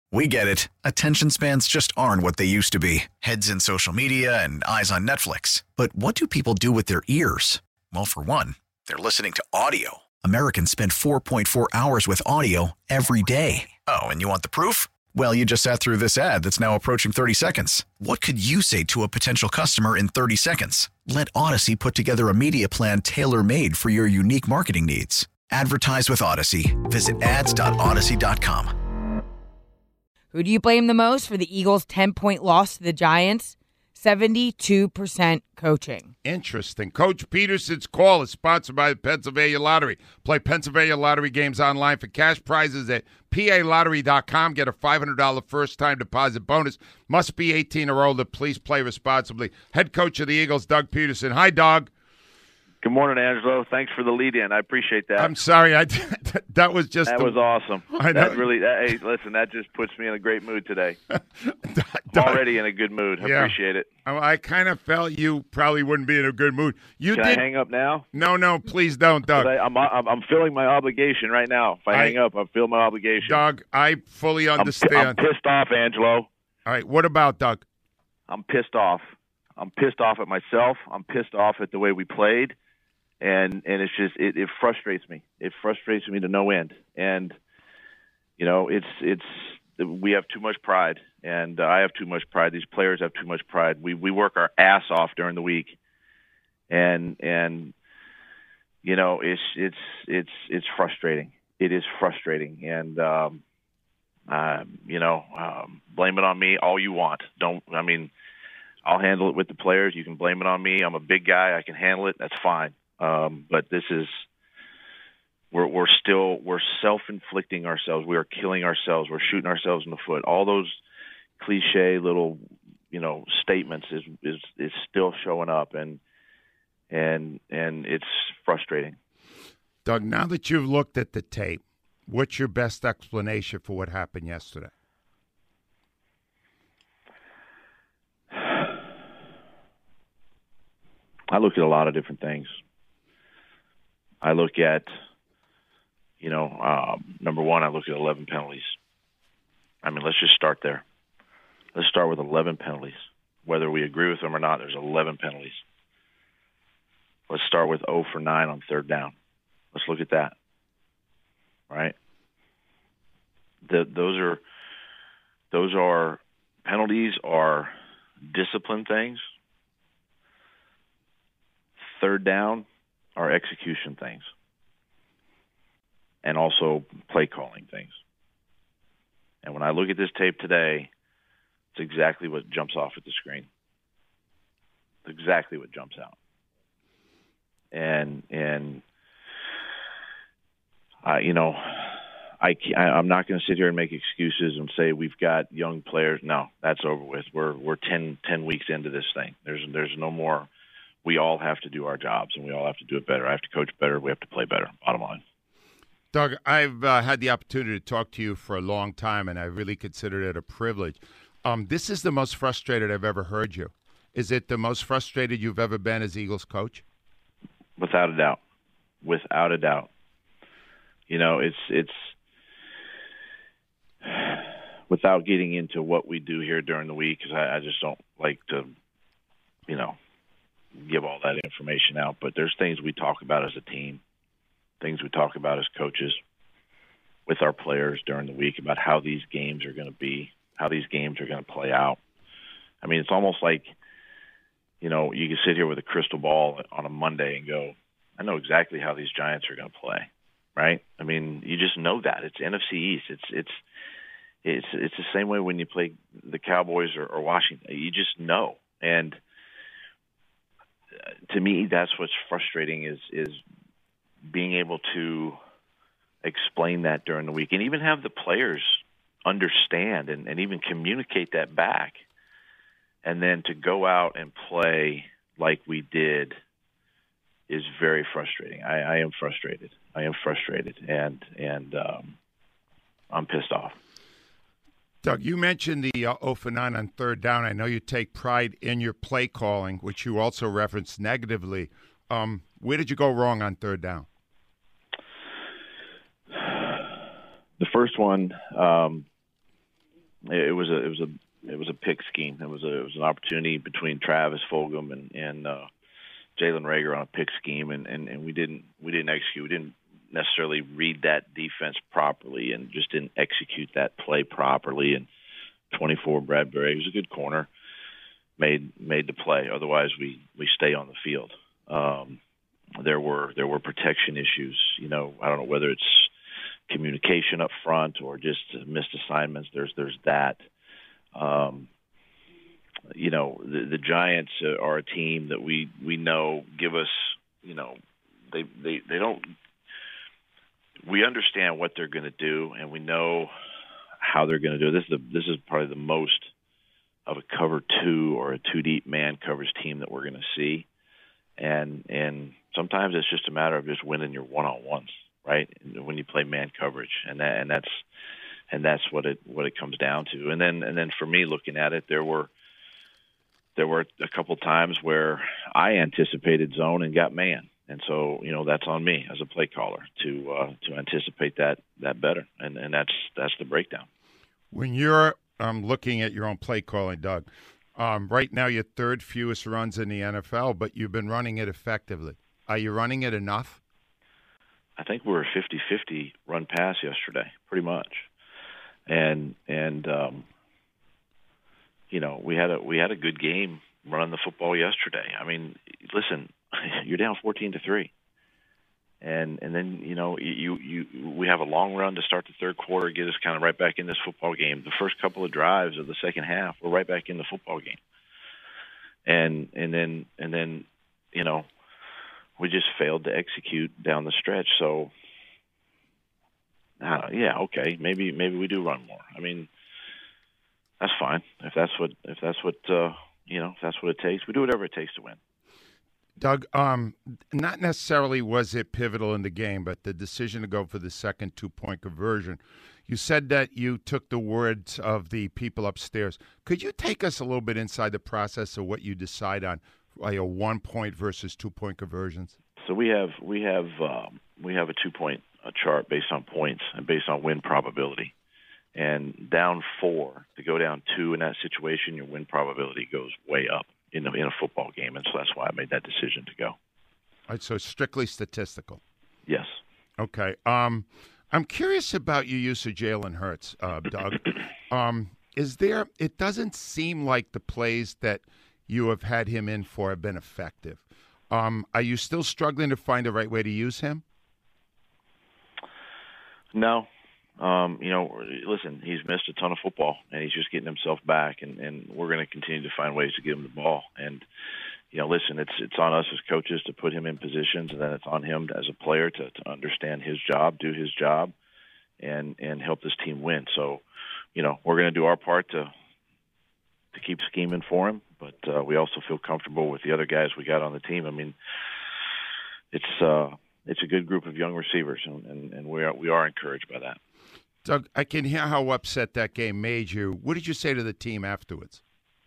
We get it. Attention spans just aren't what they used to be. Heads in social media and eyes on Netflix. But what do people do with their ears? Well, for one, they're listening to audio. Americans spend 4.4 hours with audio every day. Oh, and you want the proof? Well, you just sat through this ad that's now approaching 30 seconds. What could you say to a potential customer in 30 seconds? Let Odyssey put together a media plan tailor-made for your unique marketing needs. Advertise with Odyssey. Visit ads.odyssey.com. Who do you blame the most for the Eagles' 10-point loss to the Giants? 72% coaching. Interesting. Coach Peterson's call is sponsored by the Pennsylvania Lottery. Play Pennsylvania Lottery games online for cash prizes at PALottery.com. Get a $500 first-time deposit bonus. Must be 18 or older. Please play responsibly. Head coach of the Eagles, Doug Peterson. Hi, Doug. Good morning, Angelo. Thanks for the lead-in. I appreciate that. I'm sorry. That was just was awesome. I know. Hey, listen, that just puts me in a great mood today. Already in a good mood. I appreciate it. I kind of felt you probably wouldn't be in a good mood. Can I hang up now? No, please don't, Doug. I'm feeling my obligation right now. If I hang up, I feel my obligation. Doug, I fully understand. I'm pissed off, Angelo. All right, what about Doug? I'm pissed off. I'm pissed off at myself. I'm pissed off at the way we played. And it's just it frustrates me. It frustrates me to no end. And you know, it's we have too much pride, and I have too much pride. These players have too much pride. We work our ass off during the week, and you know, it's frustrating. It is frustrating, and blame it on me all you want. I'll handle it with the players. You can blame it on me. I'm a big guy. I can handle it. That's fine. But this is we're self-inflicting ourselves. We are killing ourselves. We're shooting ourselves in the foot. All those cliche little statements is still showing up, and it's frustrating. Doug, now that you've looked at the tape, what's your best explanation for what happened yesterday? I look at a lot of different things. I look at, number one, I look at 11 penalties. Let's just start there. Let's start with 11 penalties. Whether we agree with them or not, there's 11 penalties. Let's start with 0 for 9 on third down. Let's look at that. Right? Those are penalties are discipline things. Third down are execution things, and also play calling things. And when I look at this tape today, it's exactly what jumps off at the screen. It's exactly what jumps out. And I'm not going to sit here and make excuses and say we've got young players. No, that's over with. We're 10 weeks into this thing. There's no more. We all have to do our jobs, and we all have to do it better. I have to coach better. We have to play better, bottom line. Doug, I've had the opportunity to talk to you for a long time, and I really consider it a privilege. This is the most frustrated I've ever heard you. Is it the most frustrated you've ever been as Eagles coach? Without a doubt. Without a doubt. It's without getting into what we do here during the week, because I just don't like to, give all that information out, but there's things we talk about as a team, things we talk about as coaches with our players during the week about how these games are going to be, how these games are going to play out. It's almost like, you can sit here with a crystal ball on a Monday and go, I know exactly how these Giants are going to play, right? You just know that. It's NFC East. It's the same way when you play the Cowboys or Washington. You just know. And to me, that's what's frustrating is being able to explain that during the week and even have the players understand and even communicate that back. And then to go out and play like we did is very frustrating. I am frustrated. And I'm pissed off. Doug, you mentioned the 0 for 9 on third down. I know you take pride in your play calling, which you also referenced negatively. Where did you go wrong on third down? The first one, it was a pick scheme. It was an opportunity between Travis Fulgham and Jalen Reagor on a pick scheme, and we didn't execute. We didn't necessarily read that defense properly, and just didn't execute that play properly. And 24 Bradbury, he was a good corner, made the play. Otherwise, we stay on the field. There were protection issues. I don't know whether it's communication up front or just missed assignments. There's that. The Giants are a team that we know give us. They don't. We understand what they're going to do, and we know how they're going to do it. This is probably the most of a cover two or a two deep man coverage team that we're going to see, and sometimes it's just a matter of just winning your one-on-ones, right? When you play man coverage, and that's what it comes down to. And then for me, looking at it, there were a couple times where I anticipated zone and got man. And so, that's on me as a play caller to anticipate that better, and that's the breakdown. When you're looking at your own play calling, Doug, right now you're third fewest runs in the NFL, but you've been running it effectively. Are you running it enough? I think we were 50-50 run pass yesterday, pretty much, and we had a good game running the football yesterday. I mean, listen. You're down 14-3, and then we have a long run to start the third quarter, get us kind of right back in this football game. The first couple of drives of the second half, we're right back in the football game, and then we just failed to execute down the stretch. So okay, maybe we do run more. I mean, that's fine if that's what it takes. We do whatever it takes to win. Doug, not necessarily was it pivotal in the game, but the decision to go for the second 2-point conversion. You said that you took the words of the people upstairs. Could you take us a little bit inside the process of what you decide on, like a 1-point versus 2-point conversions? So we have a 2-point chart based on points and based on win probability. And down 4 to go down 2 in that situation, your win probability goes way up in a football game, and so that's why I made that decision to go. All right, so strictly statistical. Yes. Okay. I'm curious about your use of Jalen Hurts, Doug. It doesn't seem like the plays that you have had him in for have been effective. Are you still struggling to find the right way to use him? No. Listen, he's missed a ton of football, and he's just getting himself back, and we're going to continue to find ways to give him the ball. And, listen, it's on us as coaches to put him in positions, and then it's on him as a player to understand his job, do his job, and help this team win. So, we're going to do our part to keep scheming for him, but we also feel comfortable with the other guys we got on the team. I mean, it's a good group of young receivers, and we are encouraged by that. Doug, I can hear how upset that game made you. What did you say to the team afterwards?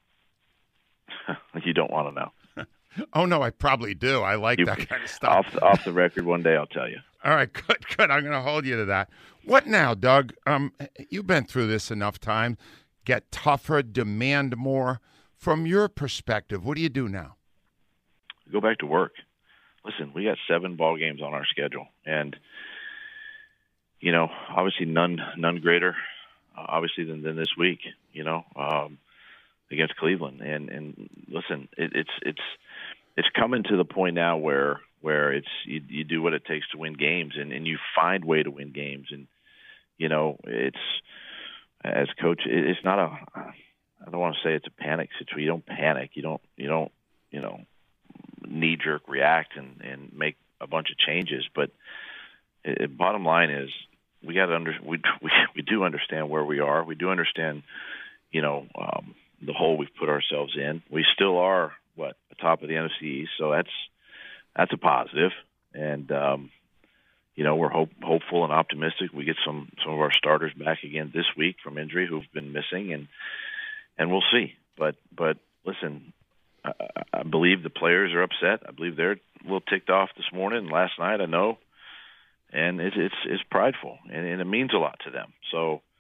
You don't want to know. Oh, no, I probably do. I like that kind of stuff. Off the record one day, I'll tell you. All right, good. I'm going to hold you to that. What now, Doug? You've been through this enough time. Get tougher, demand more. From your perspective, what do you do now? Go back to work. Listen, we got 7 ball games on our schedule, and obviously none greater, obviously than this week. Against Cleveland, and listen, it's coming to the point now where it's you do what it takes to win games, and you find way to win games, and it's as coach, it's not I don't want to say it's a panic situation. You don't panic. You don't knee jerk react and make a bunch of changes, but bottom line is we got to we do understand where we are. We do understand, the hole we've put ourselves in. We still are atop of the NFC East, so that's a positive. And we're hopeful and optimistic. We get some of our starters back again this week from injury who've been missing, and we'll see. But listen, I believe the players are upset. I believe they're a little ticked off this morning and last night. I know. And it's prideful, and it means a lot to them. So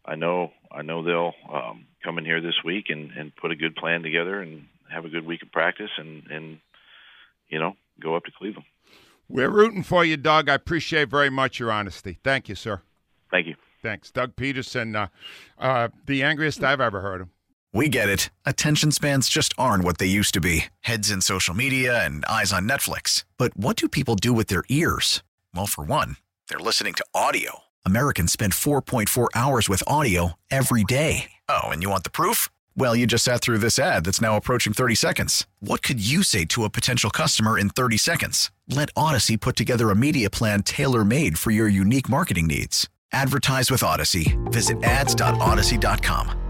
I know they'll come in here this week and put a good plan together and have a good week of practice and go up to Cleveland. We're rooting for you, Doug. I appreciate very much your honesty. Thank you, sir. Thank you. Thanks. Doug Peterson, the angriest I've ever heard him. We get it. Attention spans just aren't what they used to be. Heads in social media and eyes on Netflix. But what do people do with their ears? Well, for one, they're listening to audio. Americans spend 4.4 hours with audio every day. Oh, and you want the proof? Well, you just sat through this ad that's now approaching 30 seconds. What could you say to a potential customer in 30 seconds? Let Odyssey put together a media plan tailor-made for your unique marketing needs. Advertise with Odyssey. Visit ads.odyssey.com.